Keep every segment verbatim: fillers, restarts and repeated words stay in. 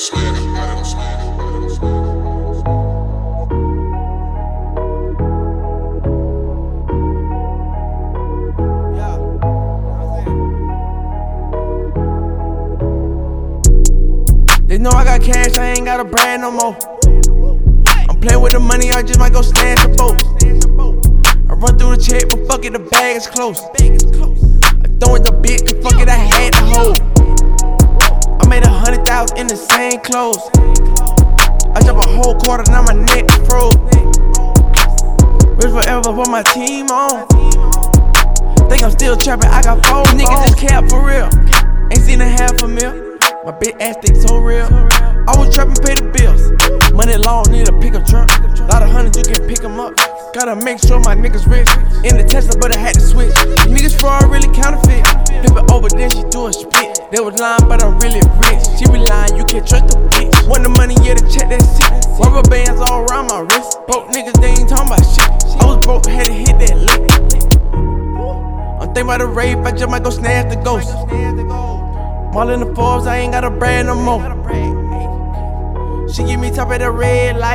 smack it, I don't smack it. They know I got cash, I ain't got a brand no more. I'm playing with the money, I just might go snatch a boat. I run through the check, but fuck it, the bag is close. I throw in the bitch, cause fuck it, I had to hold. I made a hundred thousand in the same clothes. I drop a whole quarter, now my neck froze. Rich forever, put my team on. Think I'm still trapping, I got four niggas just cap for real. Ain't seen a half a mil. My big ass think so real. I was trapping, pay the bills. Money long, need a pickup truck. Lot of hundreds, you can pick them up. Gotta make sure my niggas rich. In the Tesla, but I had to switch. Niggas fraud, really counterfeit. Flip it over, then she do a split. They was lying, but I'm really rich. She be lying, you can't trust the bitch. Want the money, yeah, to check that shit. Rubber bands all around my wrist. Broke niggas, they ain't talking about shit. I was broke, had to hit that lick. I'm thinking about the rape, I just might go snatch the ghost. All in the Forbes, I ain't got a brand no more. She give me top of the red light.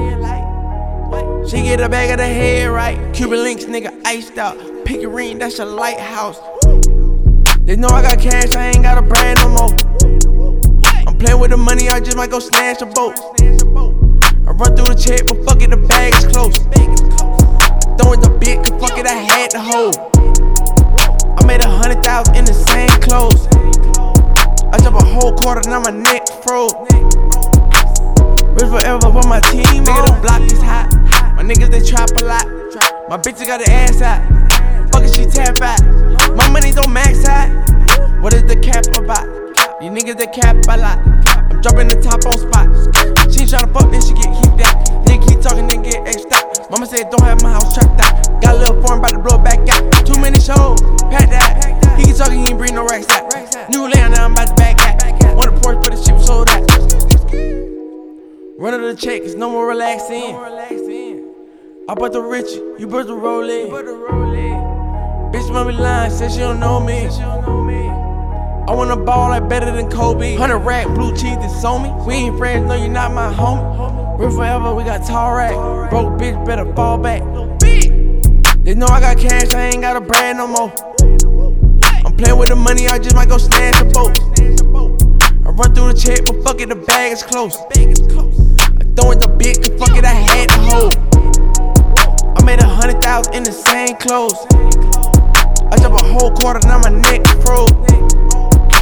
She get a bag of the head right. Cuban links, nigga, iced out. Pickering, that's your lighthouse. They know I got cash, I ain't got a brand no more. I'm playing with the money, I just might go snatch a boat. I run through the check, but fuck it, the bag is close. I throw in the bitch, cause fuck it, I had to hold. I made a hundred thousand in the same clothes. I drop a whole quarter, now my neck froze. Rich forever, but my team, nigga, the block is hot. My niggas, they trap a lot. My bitches got the ass out. Fuck it, she tap out. My money don't max out. What is the cap about? These niggas, they cap a lot. I'm dropping the top on spot. She ain't tryna fuck, then she get heaped out. Nigga keep talking, then get extra. Mama said, don't have my house trapped out. Got a little foreign, about to blow back out. Too many shows, pack that. He keep talking, he ain't bring no racks out. New land, now I'm about to back out. Want a Porsche, but the shit was sold out. Run to the check, it's no more relaxing. I bought the rich, you bought the roll in. Bitch must be lying, said she don't know me. I wanna ball like better than Kobe. Hundred rack, blue cheese, that's on me. We ain't friends, no, you not my homie. We're forever, we got tall rack. Broke bitch, better fall back. They know I got cash, I ain't got a brand no more. I'm playing with the money, I just might go snatch a boat. I run through the check, but fuck it, the bag is close. I throw in the bitch, cause fuck it, I had to hold. I made a hundred thousand in the same clothes. I drop a whole quarter, now my neck froze.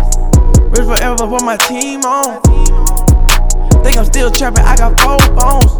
Rich forever, put my team on. Think I'm still trapping, I got four phones.